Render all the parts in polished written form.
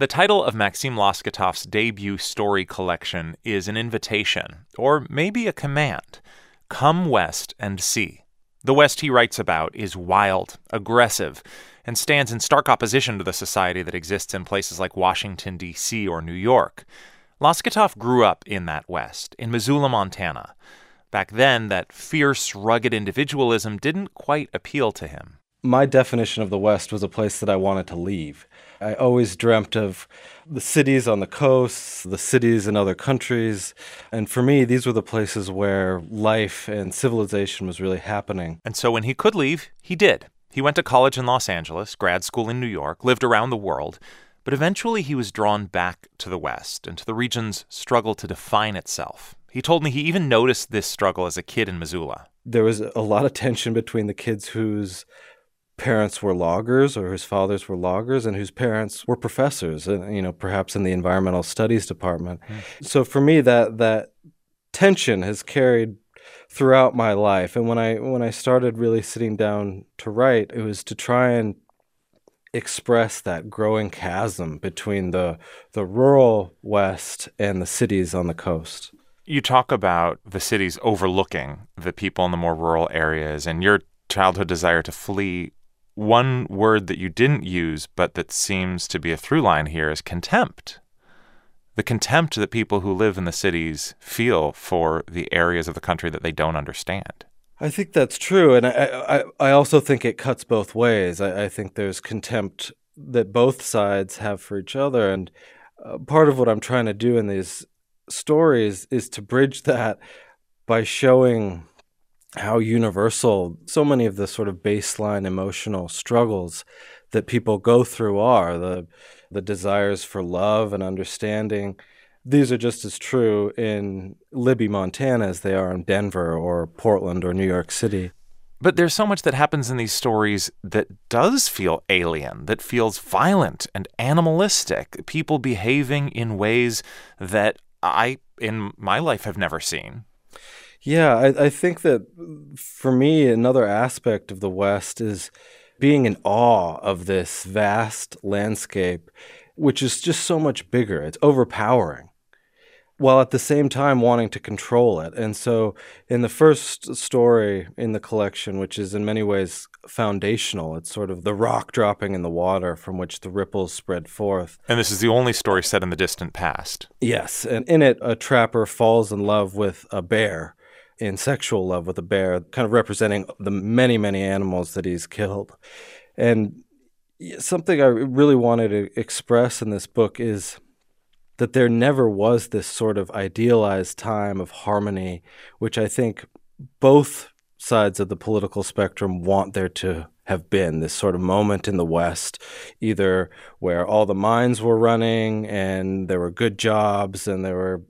The title of Maxim Loskutov's debut story collection is an invitation, or maybe a command. Come west and see. The West he writes about is wild, aggressive, and stands in stark opposition to the society that exists in places like Washington, D.C. or New York. Loskutov grew up in that West, in Missoula, Montana. Back then, that fierce, rugged individualism didn't quite appeal to him. My definition of the West was a place that I wanted to leave. I always dreamt of the cities on the coast, the cities in other countries, and for me, these were the places where life and civilization was really happening. And so when he could leave, he did. He went to college in Los Angeles, grad school in New York, lived around the world, but eventually he was drawn back to the West and to the region's struggle to define itself. He told me he even noticed this struggle as a kid in Missoula. There was a lot of tension between the kids whose parents were loggers or whose fathers were loggers and whose parents were professors, perhaps in the environmental studies department. So for me, that tension has carried throughout my life. And when I started really sitting down to write, it was to try and express that growing chasm between the rural West and the cities on the coast. You talk about the cities overlooking the people in the more rural areas and your childhood desire to flee. One word that you didn't use, but that seems to be a through line here, is contempt. The contempt that people who live in the cities feel for the areas of the country that they don't understand. I think that's true, and I also think it cuts both ways. I think there's contempt that both sides have for each other, and part of what I'm trying to do in these stories is to bridge that by showing how universal so many of the sort of baseline emotional struggles that people go through are, the desires for love and understanding. These are just as true in Libby, Montana as they are in Denver or Portland or New York City. But there's so much that happens in these stories that does feel alien, that feels violent and animalistic, people behaving in ways that I, in my life, have never seen. Yeah, I think that for me, another aspect of the West is being in awe of this vast landscape, which is just so much bigger. It's overpowering, while at the same time wanting to control it. And so in the first story in the collection, which is in many ways foundational, it's sort of the rock dropping in the water from which the ripples spread forth. And this is the only story set in the distant past. Yes, and in it, a trapper falls in love with a bear, in sexual love with a bear, kind of representing the many, many animals that he's killed. And something I really wanted to express in this book is that there never was this sort of idealized time of harmony, which I think both sides of the political spectrum want there to have been, this sort of moment in the West, either where all the mines were running and there were good jobs and there were,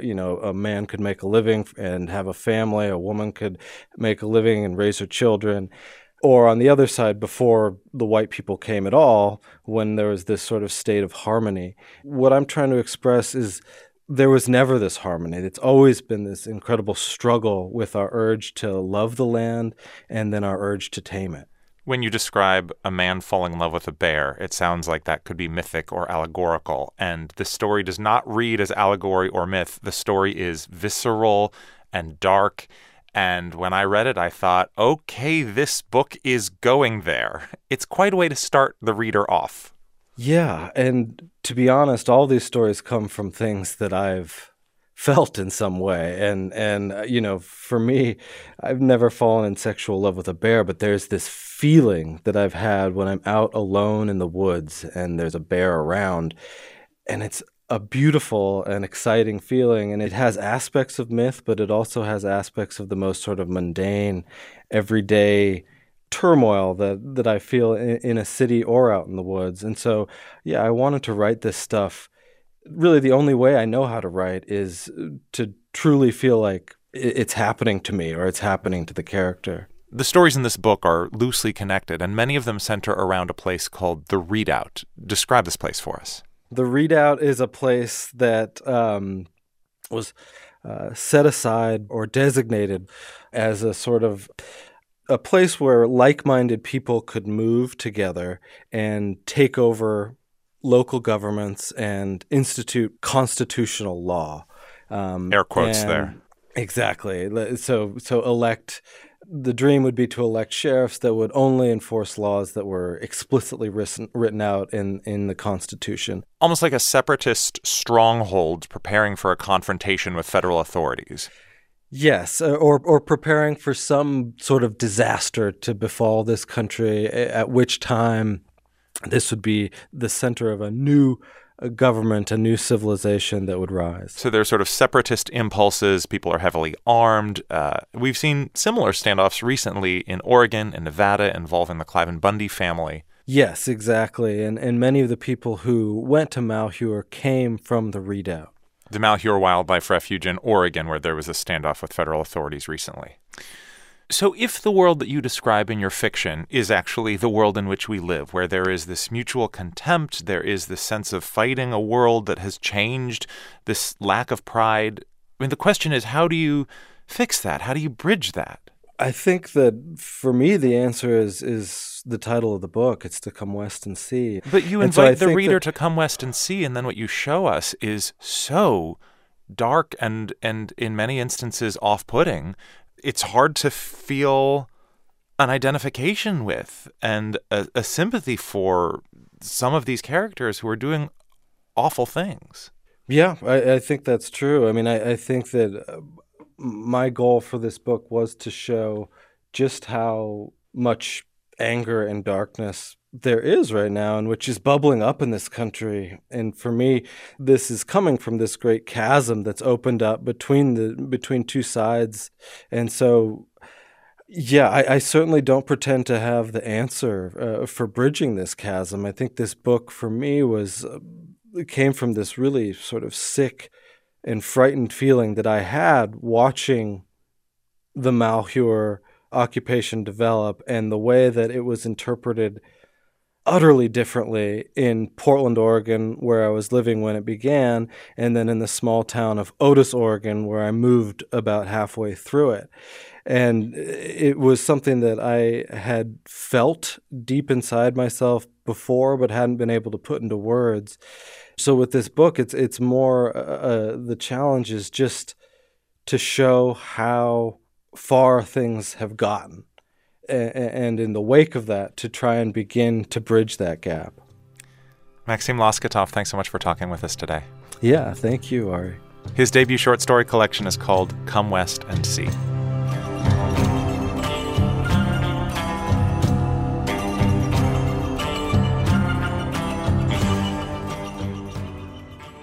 a man could make a living and have a family, a woman could make a living and raise her children, or on the other side, before the white people came at all, when there was this sort of state of harmony. What I'm trying to express is there was never this harmony. It's always been this incredible struggle with our urge to love the land and then our urge to tame it. When you describe a man falling in love with a bear, it sounds like that could be mythic or allegorical. And the story does not read as allegory or myth. The story is visceral and dark. And when I read it, I thought, okay, this book is going there. It's quite a way to start the reader off. Yeah, and to be honest, all these stories come from things that I've felt in some way. And for me, I've never fallen in sexual love with a bear, but there's this feeling that I've had when I'm out alone in the woods and there's a bear around. And it's a beautiful and exciting feeling. And it has aspects of myth, but it also has aspects of the most sort of mundane, everyday turmoil that I feel in a city or out in the woods. And so, yeah, I wanted to write this stuff. Really, the only way I know how to write is to truly feel like it's happening to me or it's happening to the character. The stories in this book are loosely connected, and many of them center around a place called The Redoubt. Describe this place for us. The Redoubt is a place that was set aside or designated as a sort of a place where like-minded people could move together and take over local governments and institute constitutional law. Air quotes there. Exactly. So elect. The dream would be to elect sheriffs that would only enforce laws that were explicitly written out in the Constitution. Almost like a separatist stronghold preparing for a confrontation with federal authorities. Yes, or preparing for some sort of disaster to befall this country, at which time this would be the center of a new government, a new civilization that would rise. So there's sort of separatist impulses. People are heavily armed. We've seen similar standoffs recently in Oregon and Nevada involving the Cliven Bundy family. Yes, exactly. And many of the people who went to Malheur came from the Redoubt. The Malheur Wildlife Refuge in Oregon, where there was a standoff with federal authorities recently. So if the world that you describe in your fiction is actually the world in which we live, where there is this mutual contempt, there is this sense of fighting a world that has changed, this lack of pride, I mean, the question is, how do you fix that? How do you bridge that? I think that for me, the answer is the title of the book. It's To Come West and See. But you invite the reader to come west and see, and then what you show us is so dark and in many instances off-putting. It's hard to feel an identification with and a sympathy for some of these characters who are doing awful things. Yeah, I think that's true. I mean, I think that my goal for this book was to show just how much anger and darkness there is right now, and which is bubbling up in this country. And for me, this is coming from this great chasm that's opened up between two sides. And so, yeah, I certainly don't pretend to have the answer for bridging this chasm. I think this book for me came from this really sort of sick and frightened feeling that I had watching the Malheur occupation develop, and the way that it was interpreted utterly differently in Portland, Oregon, where I was living when it began, and then in the small town of Otis, Oregon, where I moved about halfway through it. And it was something that I had felt deep inside myself before, but hadn't been able to put into words. So with this book, it's more the challenge is just to show how far things have gotten, and in the wake of that, to try and begin to bridge that gap. Maxim Loskatov, thanks so much for talking with us today. Yeah, thank you, Ari. His debut short story collection is called Come West and See.